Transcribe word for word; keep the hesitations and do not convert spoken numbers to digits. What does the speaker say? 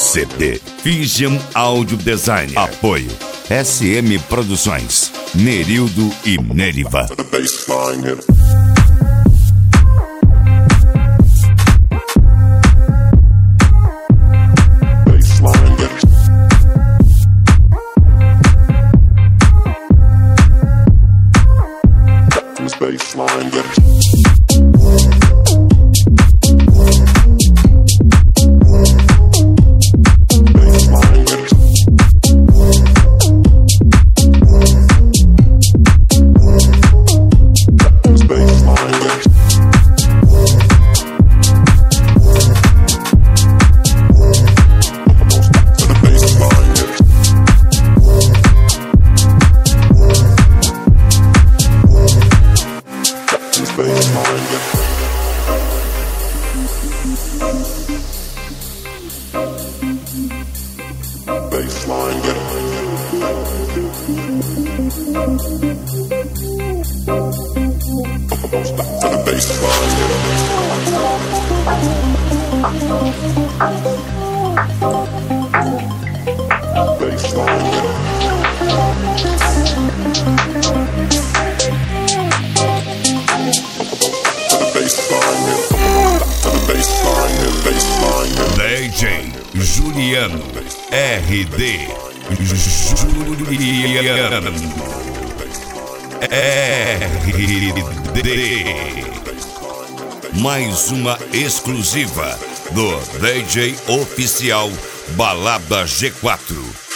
C D. Vision Audio Design. Apoio S M Produções. Nerildo e Neriva. Baseline, get baseline, get don't stop to the baseline, get baseline, get D J Juliano R D Juliano R D. Mais uma exclusiva do D J Oficial Balada G quatro.